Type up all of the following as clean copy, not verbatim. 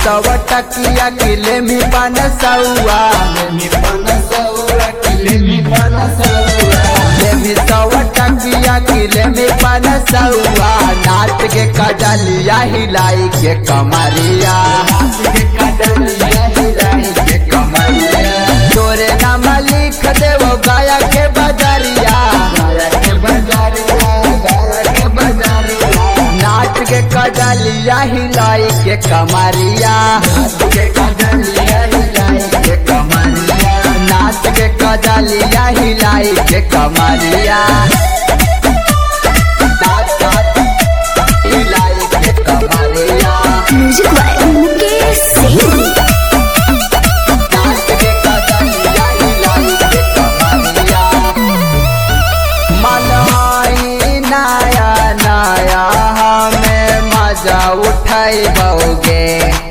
सवा टकिया किले में बन सौआ सवा टकिया किले में बन सौआ नाच के कजलिया हिलाई के कमरिया तोरे नाम लिख देवो गाया के बजरिया नाच के कजलिया हिलाई के कमरिया नाच के कजलिया हिलाई के कमरिया हिलाई के कमरिया म्यूजिक बाय मुकेश सिंह। नाच के कजलिया हिलाई के कमरिया मनहाई नया नया हमें मजा उठाई बओगे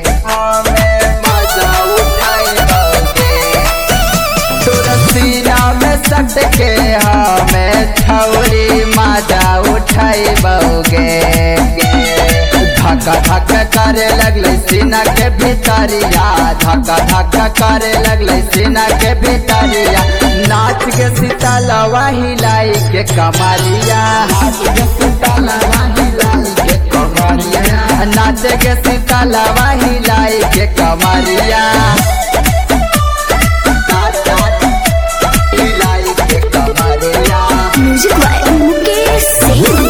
सीना में सट के हमें छौरी मजा उठाई बओगे धक्का धक्का करे लगले सीना के भीतरिया धक्का धक्का करे लगले सीना के भीतरिया नाच के सीतालवा हिलाई के कमरिया नाच के सीतालवा हिलाई के कमरिया म्यूजिक बाय मुकेश सिंह।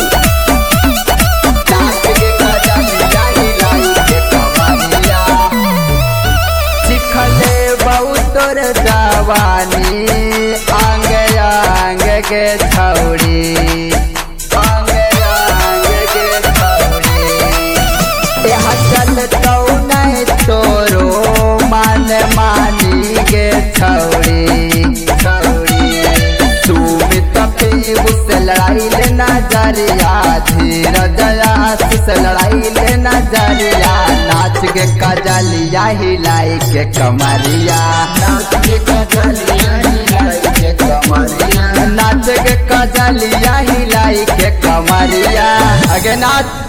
सिखले बहुतोर जवानी अंग अंग के छौड़ी यहाँ चलतौ नहीं तोरो मान मानी गे छौड़ी से लड़ाई ले नजरिया धीरज से लड़ाई ले नजरिया नाच के कजलिया हिलाई के कमरिया नाच के कजलिया हिलाई के कमरिया अगे नाच